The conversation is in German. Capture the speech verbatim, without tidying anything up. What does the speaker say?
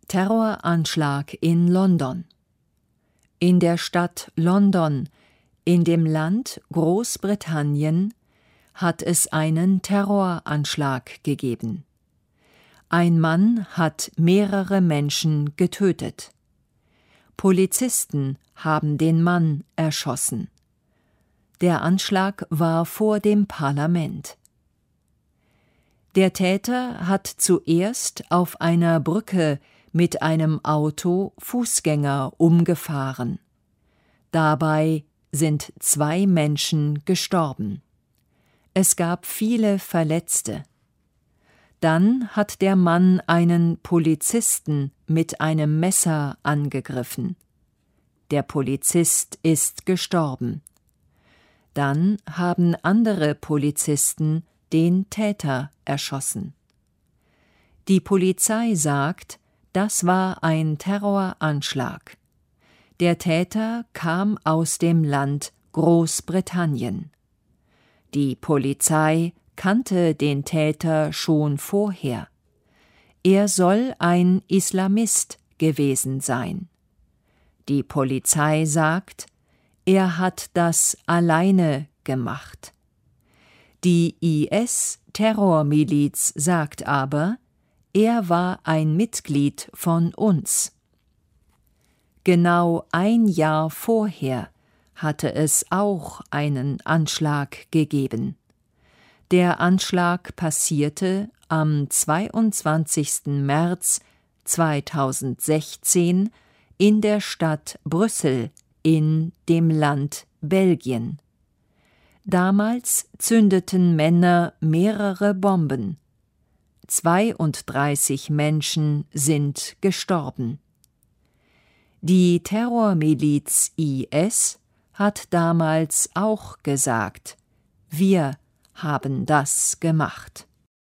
Terroranschlag in London. In der Stadt London, in dem Land Großbritannien, hat es einen Terroranschlag gegeben. Ein Mann hat mehrere Menschen getötet. Polizisten haben den Mann erschossen. Der Anschlag war vor dem Parlament. Der Täter hat zuerst auf einer Brücke mit einem Auto Fußgänger umgefahren. Dabei sind zwei Menschen gestorben. Es gab viele Verletzte. Dann hat der Mann einen Polizisten mit einem Messer angegriffen. Der Polizist ist gestorben. Dann haben andere Polizisten den Täter erschossen. Die Polizei sagt, das war ein Terroranschlag. Der Täter kam aus dem Land Großbritannien. Die Polizei kannte den Täter schon vorher. Er soll ein Islamist gewesen sein. Die Polizei sagt, er hat das alleine gemacht. Die I S-Terrormiliz sagt aber, er war ein Mitglied von uns. Genau ein Jahr vorher hatte es auch einen Anschlag gegeben. Der Anschlag passierte am zweiundzwanzigsten März zweitausendsechzehn in der Stadt Brüssel in dem Land Belgien. Damals zündeten Männer mehrere Bomben. zweiunddreißig Menschen sind gestorben. Die Terrormiliz I S hat damals auch gesagt, wir haben das gemacht.